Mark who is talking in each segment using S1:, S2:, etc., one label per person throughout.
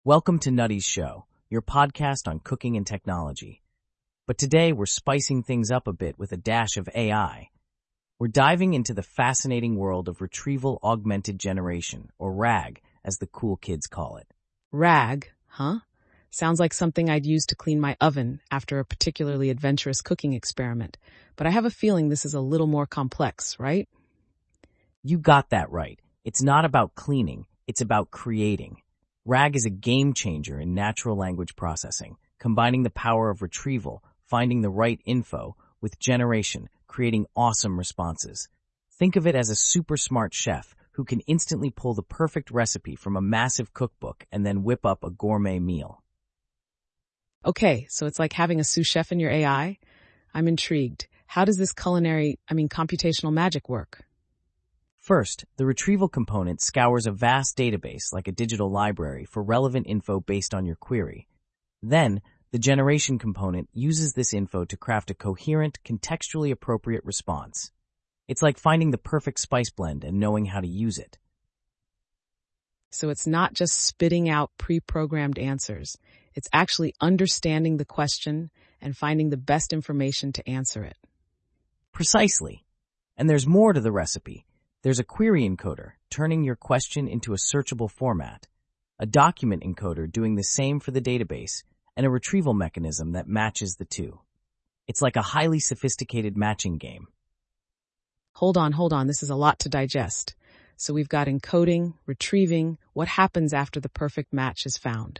S1: Welcome to Nutty's Show, your podcast on cooking and technology. But today we're spicing things up a bit with a dash of AI. We're diving into the fascinating world of Retrieval Augmented Generation, or RAG, as the cool kids call it.
S2: RAG, huh? Sounds like something I'd use to clean my oven after a particularly adventurous cooking experiment. But I have a feeling this is a little more complex, right?
S1: You got that right. It's not about cleaning, it's about creating. RAG is a game changer in natural language processing, combining the power of retrieval, finding the right info, with generation, creating awesome responses. Think of it as a super smart chef who can instantly pull the perfect recipe from a massive cookbook and then whip up a gourmet meal.
S2: Okay, so it's like having a sous chef in your AI? I'm intrigued. How does this computational magic work?
S1: First, the retrieval component scours a vast database like a digital library for relevant info based on your query. Then, the generation component uses this info to craft a coherent, contextually appropriate response. It's like finding the perfect spice blend and knowing how to use it.
S2: So it's not just spitting out pre-programmed answers. It's actually understanding the question and finding the best information to answer it.
S1: Precisely. And there's more to the recipe. There's a query encoder, turning your question into a searchable format, a document encoder doing the same for the database, and a retrieval mechanism that matches the two. It's like a highly sophisticated matching game.
S2: Hold on, this is a lot to digest. So we've got encoding, retrieving, what happens after the perfect match is found?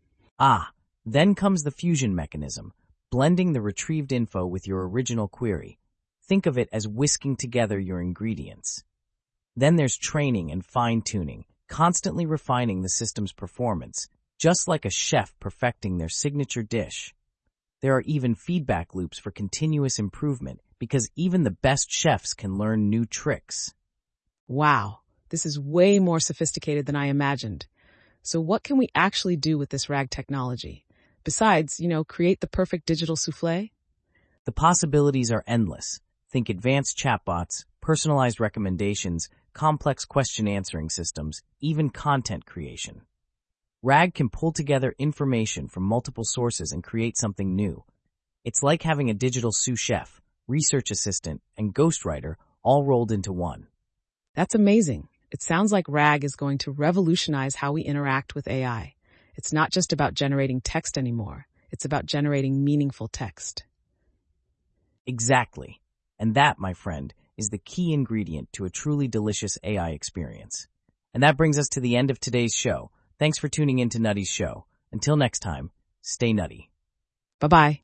S1: Then comes the fusion mechanism, blending the retrieved info with your original query. Think of it as whisking together your ingredients. Then there's training and fine-tuning, constantly refining the system's performance, just like a chef perfecting their signature dish. There are even feedback loops for continuous improvement because even the best chefs can learn new tricks.
S2: Wow, this is way more sophisticated than I imagined. So what can we actually do with this RAG technology? Besides, create the perfect digital souffle?
S1: The possibilities are endless. Think advanced chatbots, personalized recommendations, complex question answering systems, even content creation. RAG can pull together information from multiple sources and create something new. It's like having a digital sous chef, research assistant, and ghostwriter all rolled into one.
S2: That's amazing. It sounds like RAG is going to revolutionize how we interact with AI. It's not just about generating text anymore. It's about generating meaningful text.
S1: Exactly. And that, my friend, is the key ingredient to a truly delicious AI experience. And that brings us to the end of today's show. Thanks for tuning in to Nutty's Show. Until next time, stay nutty.
S2: Bye-bye.